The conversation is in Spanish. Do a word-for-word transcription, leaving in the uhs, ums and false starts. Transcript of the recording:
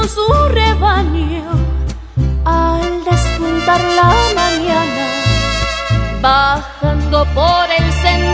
su rebaño al despuntar la mañana, bajando por el sendero